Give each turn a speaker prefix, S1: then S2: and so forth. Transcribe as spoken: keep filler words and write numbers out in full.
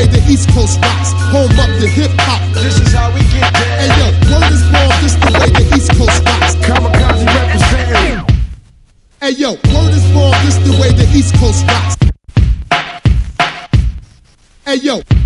S1: the East Coast rocks. Home up the hip hop.
S2: This is how we get down.
S1: Hey yo, word is born, this the way the East Coast rocks.
S2: Kamikaze representing.
S1: Hey yo, word is born, this the way the East Coast rocks. Hey yo.